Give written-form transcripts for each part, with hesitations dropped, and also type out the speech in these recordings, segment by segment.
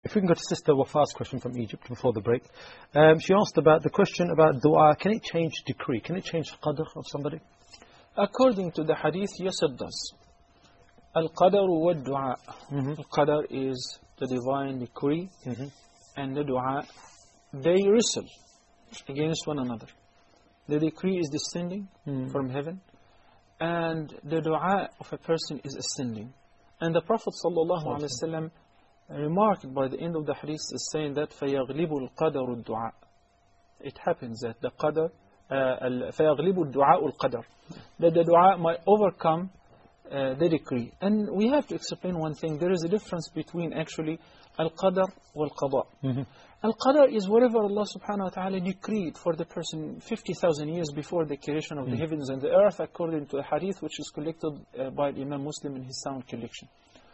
If we can go to Sister Wafa's question from Egypt before the break. She asked about the question about dua. Can it change decree? Can it change qadr of somebody? According to the hadith, yes it does. Al-qadr wa dua. Al-qadr is the divine decree, and the dua, they wrestle against one another. The decree is descending from heaven, and the dua of a person is ascending. And the Prophet ﷺ remarked by the end of the hadith is saying that فَيَغْلِبُ الْقَدَرُ الدُّعَاء. It happens that the qadr, فَيَغْلِبُ الدُّعَاءُ الْقَدَرُ, that the dua might overcome the decree. And we have to explain one thing. There is a difference between actually al-qadr wal-qada. Al-qadr is whatever Allah subhanahu wa ta'ala decreed for the person 50,000 years before the creation of the heavens and the earth, according to a hadith which is collected by Imam Muslim in his sound collection.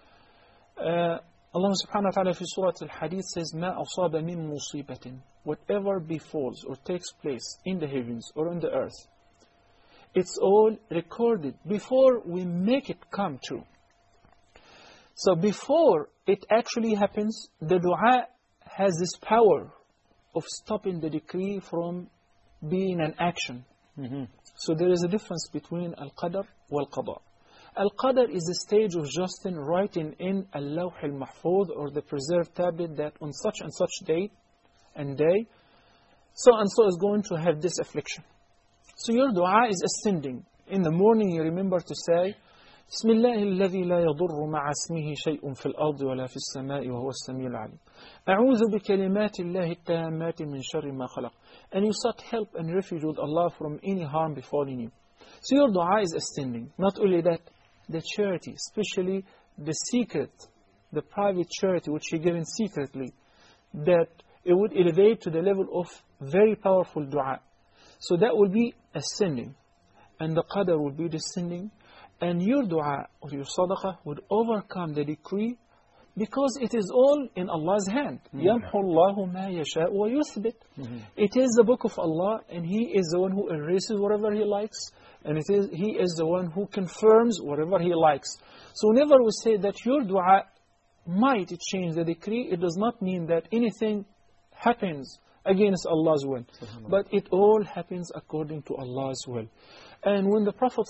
Allah subhanahu wa ta'ala fi Surah Al-Hadith says, مَا أَصَابَ مِن مُصِيبَةٍ. Whatever befalls or takes place in the heavens or on the earth, it's all recorded before we make it come true. So before it actually happens, the dua has this power of stopping the decree from being an action. So there is a difference between al-qadr wal-qada. Al-qadr is the stage of Justin writing in al-lawh al-mahfuz, or the preserved tablet, that on such and such date and day, so and so is going to have this affliction. So your dua is ascending. In the morning you remember to say, بسم الله الذي لا يضر مع اسمه شيء في الأرض ولا في السماء وهو السميع العليم أعوذ بكلمات الله التامات من شر ما خلق. And you sought help and refuge with Allah from any harm befalling you. So your dua is ascending. Not only that, the charity, especially the secret, the private charity which you given secretly, that it would elevate to the level of very powerful dua. So that will be ascending, and the qadr will be descending, and your dua or your sadaqah would overcome the decree, because it is all in Allah's hand. يَمْحُ اللَّهُ مَا يَشَاءُ وَيُثْبِتُ. It is the book of Allah, and He is the one who erases whatever He likes, and He is the one who confirms whatever He likes. So whenever we say that your dua might change the decree, it does not mean that anything happens against Allah's will. But it all happens according to Allah's will. And when the Prophet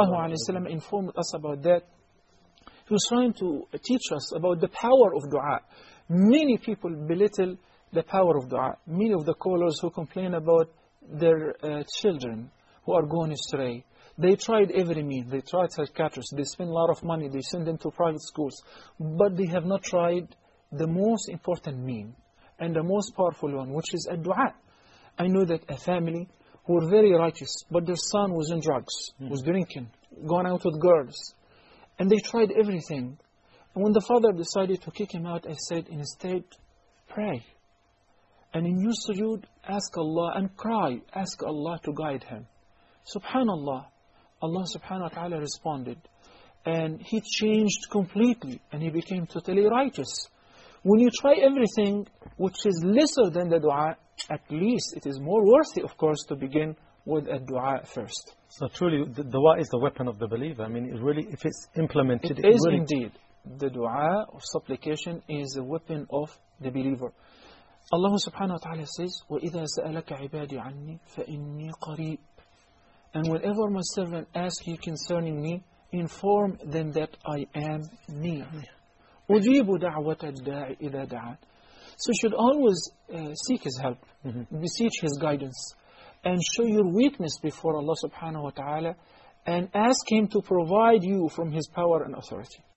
ﷺ informed us about that, he was trying to teach us about the power of dua. Many people belittle the power of dua. Many of the callers who complain about their children who are going astray, they tried every means. They tried psychiatrists. They spend a lot of money. They send them to private schools. But they have not tried the most important mean and the most powerful one, which is a dua. I know that a family who were very righteous, but their son was in drugs, was drinking, going out with girls. And they tried everything. And when the father decided to kick him out, I said, instead, pray. And in your sujood, ask Allah and cry. Ask Allah to guide him. Subhanallah. Allah subhanahu wa ta'ala responded. And he changed completely. And he became totally righteous. When you try everything which is lesser than the dua, at least it is more worthy, of course, to begin with a dua first. So truly, the dua is the weapon of the believer. I mean, it really, if it's implemented... It is really indeed. The dua of supplication is the weapon of the believer. Allah subhanahu wa ta'ala says, وَإِذَا سَأَلَكَ عِبَادِي عَنِّي فَإِنِّي قَرِيبٌ. And whenever my servant asks you concerning me, inform them that I am near. أُجِيبُ دَعْوَةَ الدَّاعِ إِذَا دَعَانِ. So you should always seek His help, beseech His guidance, and show your weakness before Allah subhanahu wa ta'ala, and ask Him to provide you from His power and authority.